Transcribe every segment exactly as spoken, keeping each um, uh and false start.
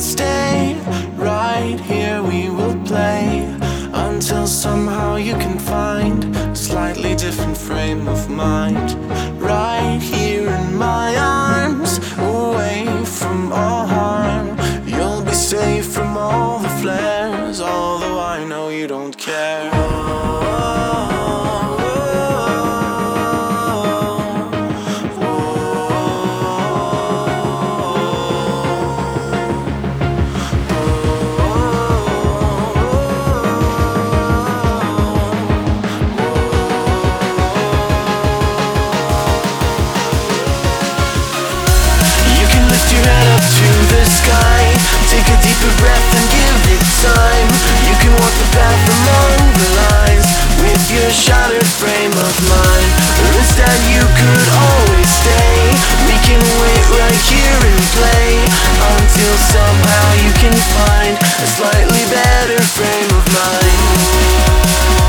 stay. Right here we will play until somehow you can find a slightly different frame of mind. Right here in my arms, away from all harm. You'll be safe from all the flares, although I know you don't care. Take a deeper breath and give it time. You can walk the path among the lines with your shattered frame of mind. Or instead you could always stay. We can wait right here and play until somehow you can find a slightly better frame of mind.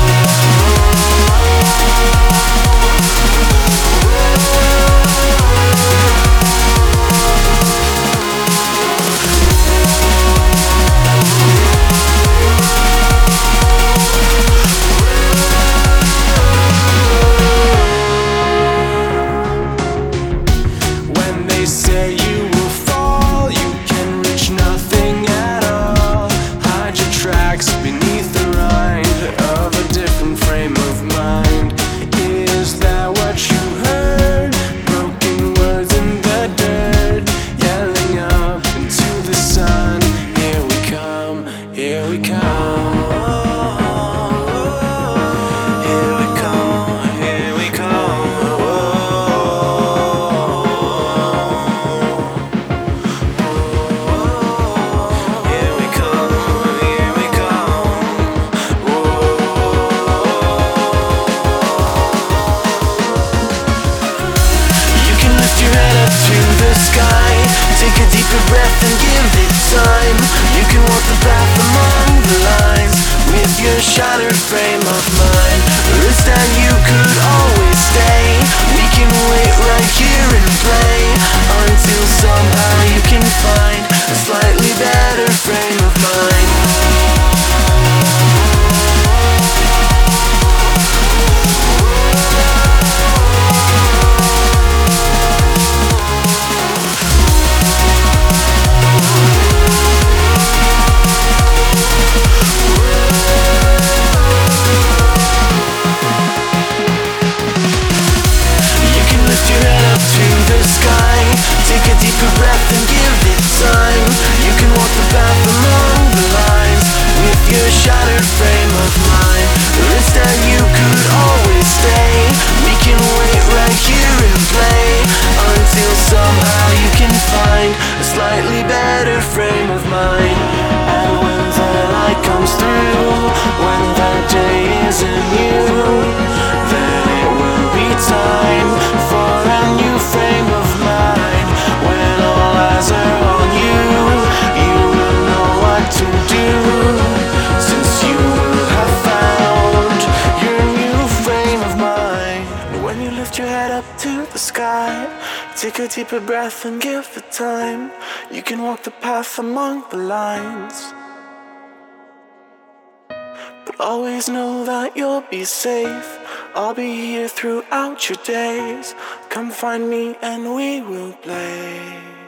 Take a deeper breath and give it time. You can walk the path among the lines with your shattered frame of mind. Or instead you could always stay. We can wait right here and play until somehow you can find a slightly better frame of mind. Take a deeper breath and give it time. You can walk the path among the lines with your shattered frame of mind. Or instead you could always stay. We can wait right here and play until somehow you can find a slightly better frame of mind. And when the light comes through, when the day isn't you, then it will be time for a new frame of mind. When all eyes are on you, you will know what to do, since you will have found your new frame of mind. When you lift your head up to the sky, take a deeper breath and give it time. You can walk the path among the lines, but always know that you'll be safe. I'll be here throughout your days. Come find me and we will play.